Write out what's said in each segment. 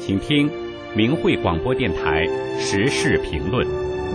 请听明慧广播电台时事评论。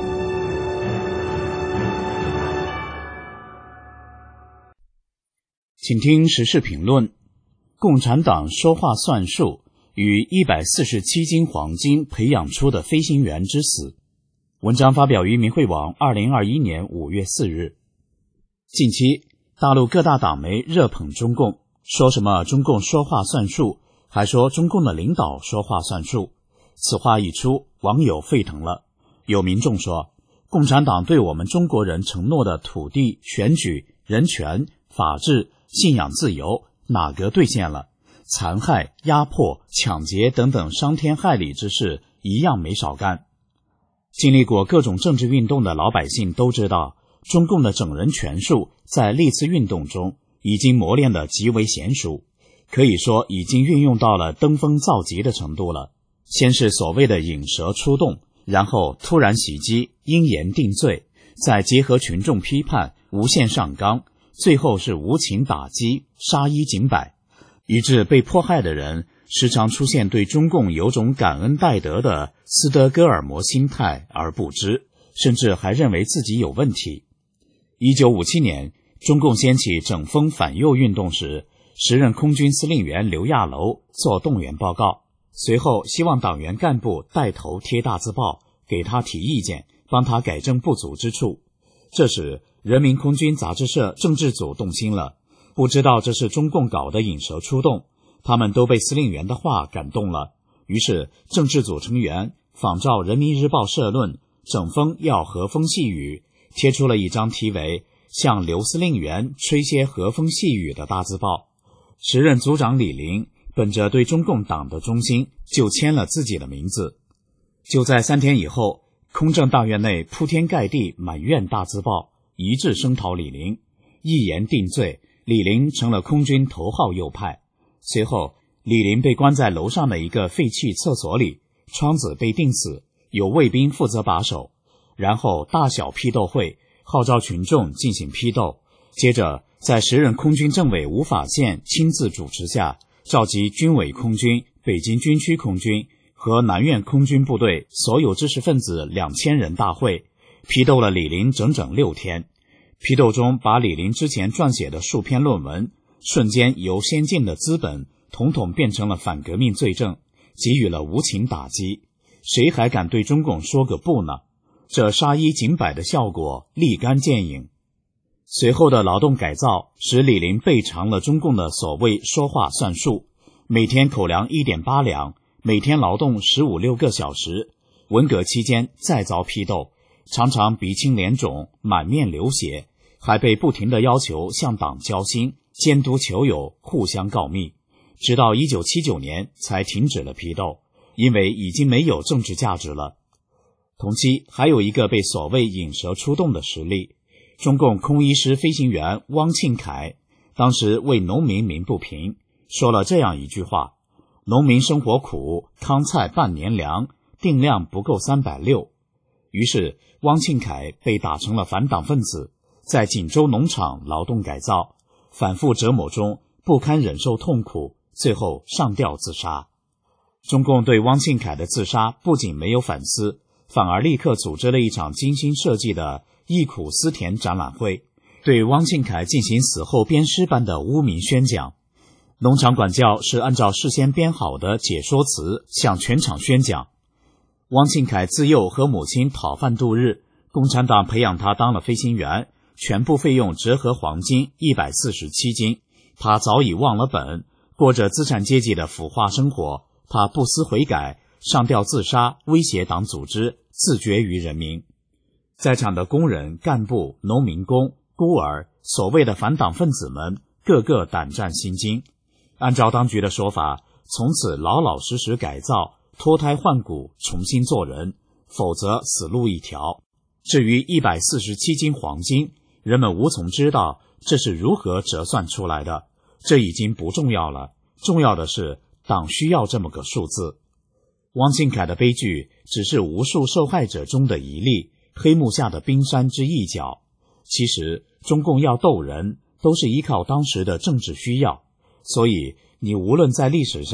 请听时事评论：共产党说话算数，与147斤黄金培养出的飞行员之死。文章发表于明慧网2021年5月4日。近期，大陆各大党媒热捧中共，说什么中共说话算数，还说中共的领导说话算数。此话一出，网友沸腾了。有民众说，共产党对我们中国人承诺的土地、选举、人权、法治、信仰自由，哪个兑现了？残害、压迫、抢劫等等伤天害理之事一样没少干。经历过各种政治运动的老百姓都知道，中共的整人权术在历次运动中已经磨练得极为娴熟，可以说已经运用到了登峰造极的程度了。先是所谓的引蛇出洞，然后突然袭击，因言定罪，再结合群众批判，无限上纲，最后是无情打击，杀一儆百，以致被迫害的人时常出现对中共有种感恩戴德的斯德哥尔摩心态而不知，甚至还认为自己有问题。1957年，中共掀起整风反右运动时，时任空军司令员刘亚楼做动员报告，随后希望党员干部带头贴大字报，给他提意见，帮他改正不足之处。这时，人民空军杂志社政治组动心了，不知道这是中共搞的引蛇出洞，他们都被司令员的话感动了。于是政治组成员仿照人民日报社论，整风要和风细雨，贴出了一张题为向刘司令员吹些和风细雨的大字报。时任组长李林本着对中共党的忠心，就签了自己的名字。就在3天以后，空政大院内铺天盖地满院大字报，一致声讨李林，一言定罪，李林成了空军头号右派。随后，李林被关在楼上的一个废弃厕所里，窗子被钉死，由卫兵负责把守。然后大小批斗会，号召群众进行批斗。接着，在时任空军政委吴法宪亲自主持下，召集军委空军、北京军区空军和南院空军部队所有知识分子2000人大会，批斗了李林整整6天。批斗中把李林之前撰写的数篇论文，瞬间由先进的资本统统变成了反革命罪证，给予了无情打击。谁还敢对中共说个不呢？这杀一儆百的效果立竿见影。随后的劳动改造使李林背尝了中共的所谓说话算数，每天口粮 1.8 两，每天劳动15-16个小时。文革期间再遭批斗，常常鼻青脸肿，满面流血，还被不停地要求向党交心，监督球友，互相告密。直到1979年才停止了批斗，因为已经没有政治价值了。同期还有一个被所谓引蛇出洞的实例，中共空一师飞行员汪庆凯，当时为农民鸣不平，说了这样一句话：农民生活苦，糠菜半年粮，定量不够360。于是汪庆凯被打成了反党分子，在锦州农场劳动改造，反复折磨中不堪忍受痛苦，最后上吊自杀。中共对汪庆凯的自杀不仅没有反思，反而立刻组织了一场精心设计的忆苦思甜展览会，对汪庆凯进行死后鞭尸般的污名宣讲。农场管教是按照事先编好的解说词向全场宣讲。汪庆凯自幼和母亲讨饭度日，共产党培养他当了飞行员，全部费用折合黄金147斤。他早已忘了本，过着资产阶级的腐化生活。他不思悔改，上吊自杀，威胁党组织，自绝于人民。在场的工人、干部、农民工、孤儿，所谓的反党分子们，个个胆战心惊。按照当局的说法，从此老老实实改造，脱胎换骨，重新做人，否则死路一条。至于147斤黄金，人们无从知道这是如何折算出来的，这已经不重要了，重要的是党需要这么个数字。汪庆凯的悲剧只是无数受害者中的一例，黑幕下的冰山之一角。其实中共要斗人，都是依靠当时的政治需要，所以你无论在历史上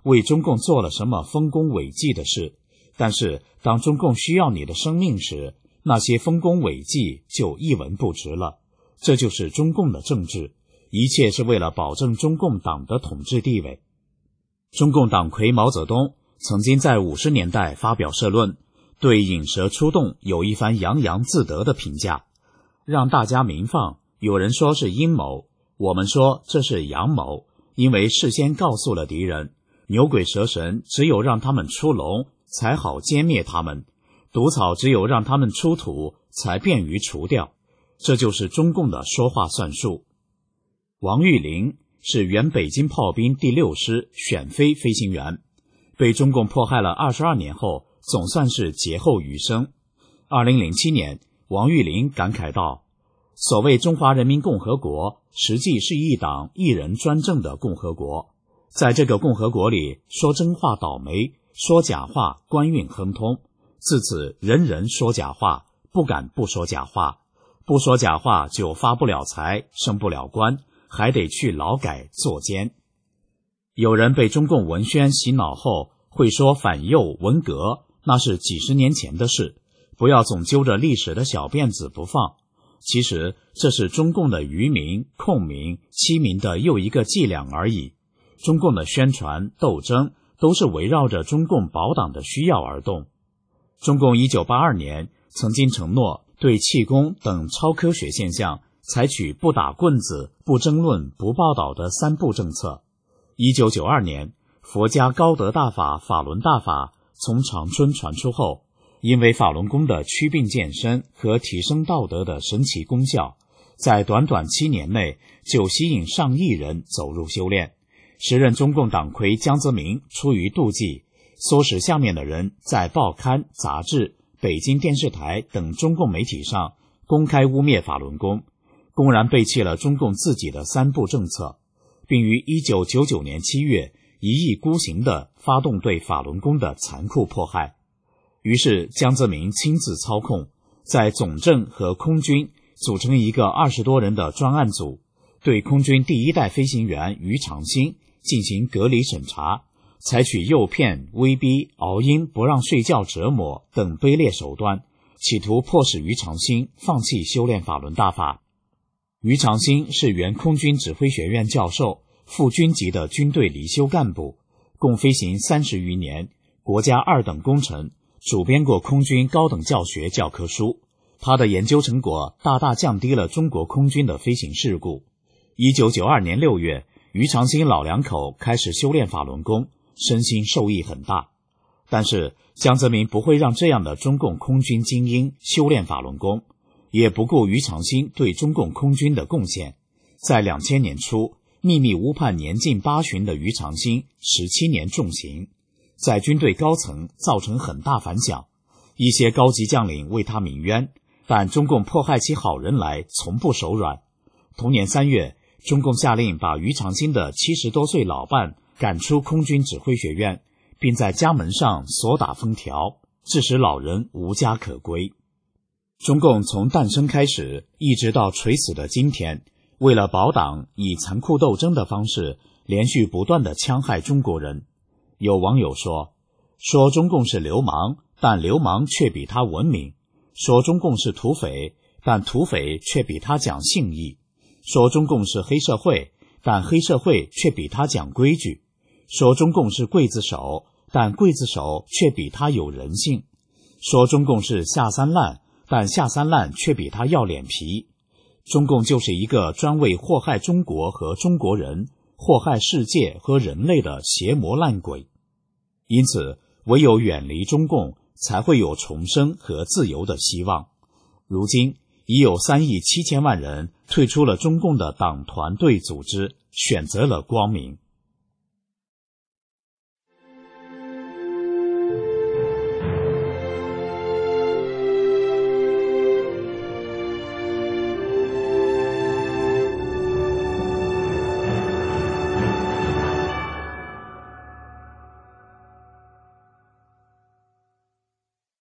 为中共做了什么丰功伟绩的事，但是当中共需要你的生命时，那些丰功伟绩就一文不值了。这就是中共的政治，一切是为了保证中共党的统治地位。中共党魁毛泽东曾经在50年代发表社论，对引蛇出洞有一番洋洋自得的评价，让大家明放，有人说是阴谋，我们说这是阳谋，因为事先告诉了敌人，牛鬼蛇神只有让他们出笼才好歼灭他们，毒草只有让他们出土才便于除掉，这就是中共的说话算数。王玉林是原北京炮兵第6师选飞飞行员，被中共迫害了22年后，总算是劫后余生。2007年，王玉林感慨道，所谓中华人民共和国实际是一党一人专政的共和国，在这个共和国里，说真话倒霉，说假话官运亨通，自此人人说假话，不敢不说假话，不说假话就发不了财，升不了官，还得去劳改作奸。有人被中共文宣洗脑后会说反右文革，那是几十年前的事，不要总揪着历史的小辫子不放。其实这是中共的愚民、控民、欺民的又一个伎俩而已。中共的宣传、斗争都是围绕着中共保党的需要而动。中共1982年曾经承诺对气功等超科学现象采取不打棍子、不争论、不报道的3不政策。1992年，佛家高德大法法轮大法从长春传出后，因为法轮功的祛病健身和提升道德的神奇功效，在短短7年内就吸引上亿人走入修炼。时任中共党魁江泽民出于妒忌，唆使下面的人在报刊、杂志、北京电视台等中共媒体上公开污蔑法轮功，公然背弃了中共自己的3不政策，并于1999年7月一意孤行地发动对法轮功的残酷迫害。于是江泽民亲自操控，在总政和空军组成一个20多人的专案组，对空军第1代飞行员于长兴进行隔离审查，采取诱骗、威逼、熬鹰不让睡觉折磨等卑劣手段，企图迫使于长兴放弃修炼法轮大法。于长兴是原空军指挥学院教授，副军级的军队离休干部，共飞行30余年，国家2等功臣，主编过空军高等教学教科书。他的研究成果大大降低了中国空军的飞行事故。1992年6月，于长兴老两口开始修炼法轮功，身心受益很大。但是江泽民不会让这样的中共空军精英修炼法轮功，也不顾于长兴对中共空军的贡献。在2000年初，秘密误判年近80的于长兴17年重刑，在军队高层造成很大反响，一些高级将领为他鸣冤，但中共迫害起好人来从不手软。同年3月，中共下令把于长兴的70多岁老伴赶出空军指挥学院，并在家门上锁打封条，致使老人无家可归。中共从诞生开始一直到垂死的今天，为了保党，以残酷斗争的方式连续不断地戕害中国人。有网友说中共是流氓，但流氓却比他文明；说中共是土匪，但土匪却比他讲信义；说中共是黑社会，但黑社会却比他讲规矩；说中共是刽子手，但刽子手却比他有人性；说中共是下三滥，但下三滥却比他要脸皮。中共就是一个专为祸害中国和中国人，祸害世界和人类的邪魔烂鬼。因此，唯有远离中共，才会有重生和自由的希望。如今，已有3亿7千万人退出了中共的党团队组织，选择了光明。